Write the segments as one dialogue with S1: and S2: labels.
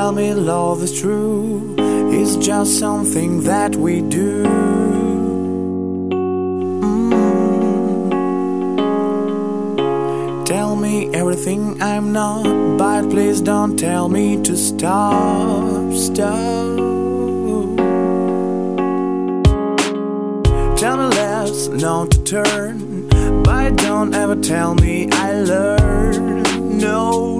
S1: Tell me love is true, it's just something that we do. Tell me everything I'm not, but please don't tell me to stop. Tell me let's not to turn, but don't ever tell me I learn. No.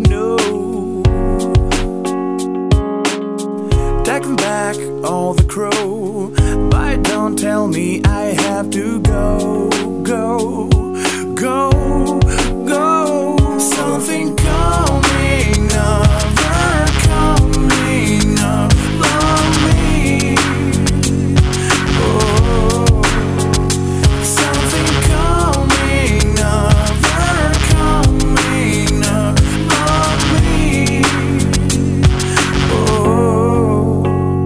S1: Take back all the crow, but don't tell me I have to go. Something coming over, coming over me. Oh, something coming over, coming over me. Oh,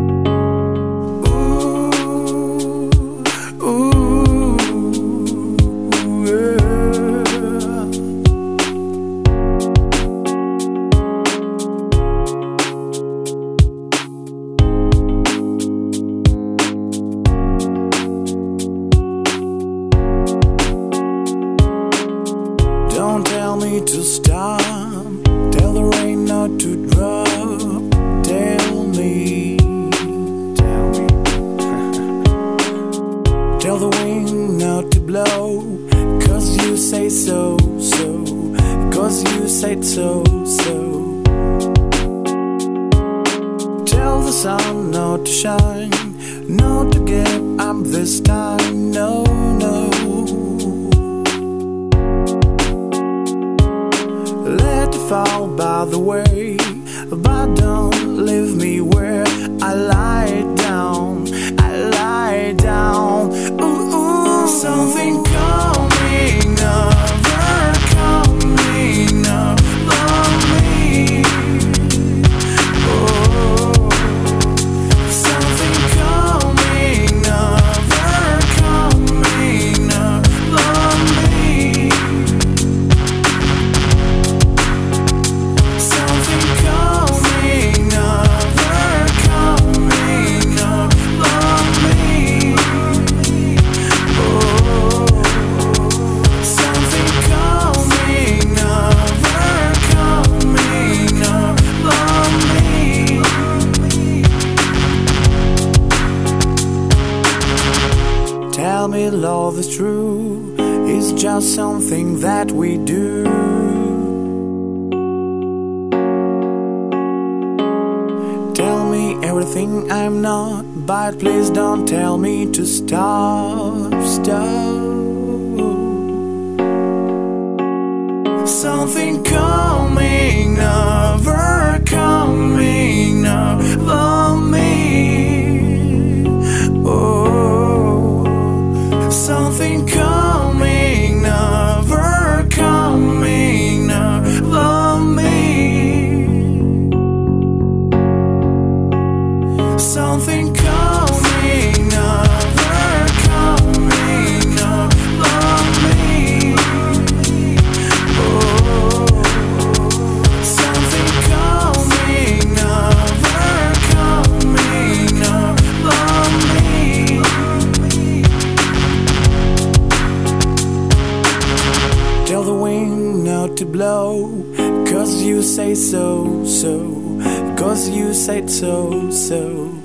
S1: don't tell me to stop. Tell the rain not to drop. Tell me. Tell the wind not to blow. 'Cause you say so. 'Cause you said so. Tell the sun not to shine, not to give up this time. No. Let it fall by the way, but don't leave me where I lie down. Ooh, something coming over, coming over me. Oh, something coming over, coming over me. Something coming over, coming over me. Oh, something coming over, coming over me. Tell me love is true, it's just something that we do. Tell me everything I'm not, but please don't tell me to stop. Something coming over, coming over me. Oh, something coming over, coming over me. Something coming over, coming over me. Oh, something coming over, coming over me. Tell the wind not to blow, 'cause you say so. 'Cause you said so.